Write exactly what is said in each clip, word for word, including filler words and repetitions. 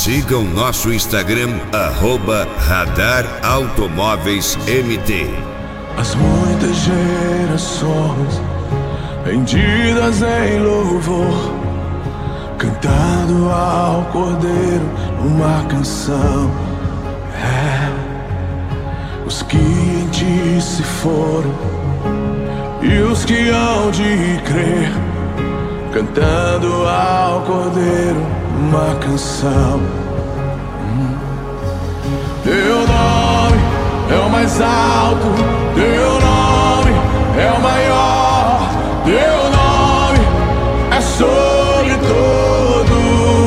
Sigam nosso Instagram, arroba Radar Automóveis M T. As muitas gerações rendidas em louvor, cantando ao Cordeiro uma canção. É, os que em ti se foram e os que hão de crer, cantando ao Cordeiro uma canção. Hum. Teu nome é o mais alto, teu nome é o maior, teu nome é sobre todos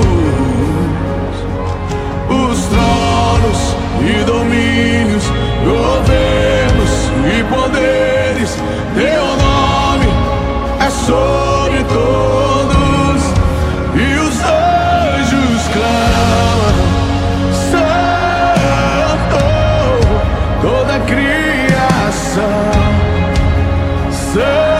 os tronos e domínios, governos e poderes. Teu nome é sobre todos e os anjos clamam: Santo, toda a criação. Santo.